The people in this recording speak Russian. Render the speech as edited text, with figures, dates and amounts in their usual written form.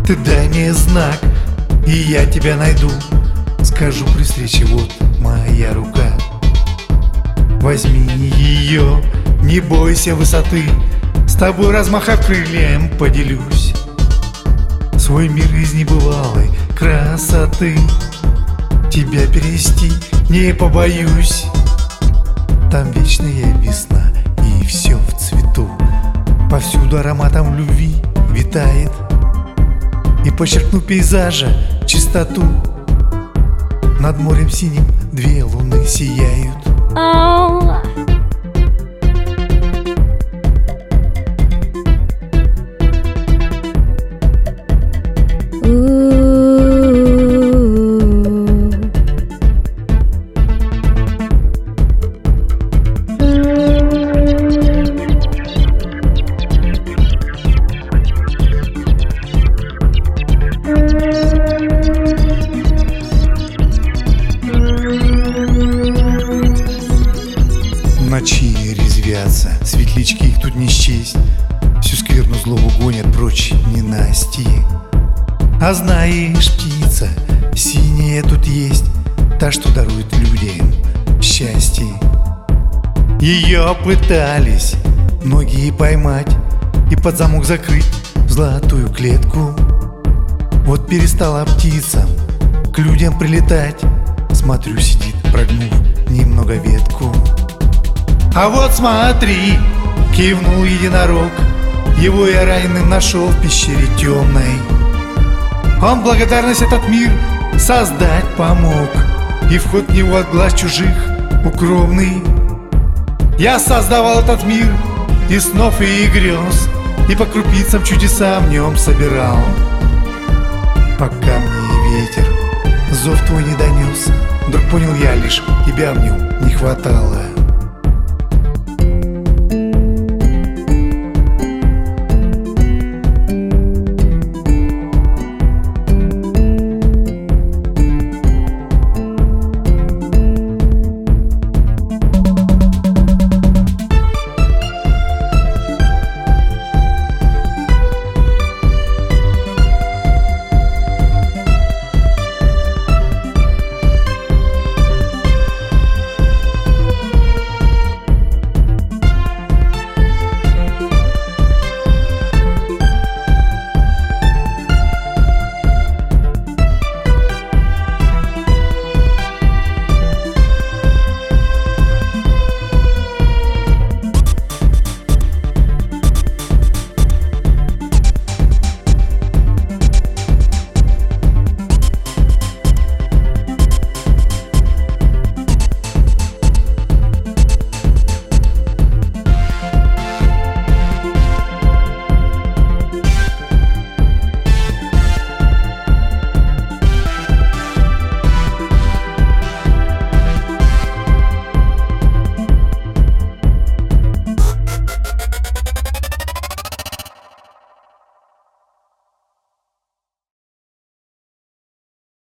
Ты дай мне знак, и я тебя найду. Скажу при встрече, вот моя рука. Возьми ее, не бойся высоты. С тобой, размахав крыльям, поделюсь. Свой мир из небывалой красоты. Тебя перевести не побоюсь. Там вечная весна, и все в цвету. Повсюду ароматом любви витает. И подчеркну пейзажа чистоту. Над морем синим две луны сияют. Ночи резвятся, светлячки их тут не счесть. Всю скверну злобу гонят прочь ненасти. А знаешь, птица синяя тут есть, та, что дарует людям счастье. Ее пытались многие поймать и под замок закрыть в золотую клетку. Вот перестала птицам к людям прилетать. Смотрю, сидит, прогнув немного ветку. А вот смотри, кивнул единорог. Его я раненым нашел в пещере темной. Он благодарность этот мир создать помог, и вход в него от глаз чужих укромный. Я создавал этот мир из снов и грез, и по крупицам чудеса в нем собирал. Пока мне ветер зов твой не донес, вдруг понял я лишь, тебя в нем не хватало.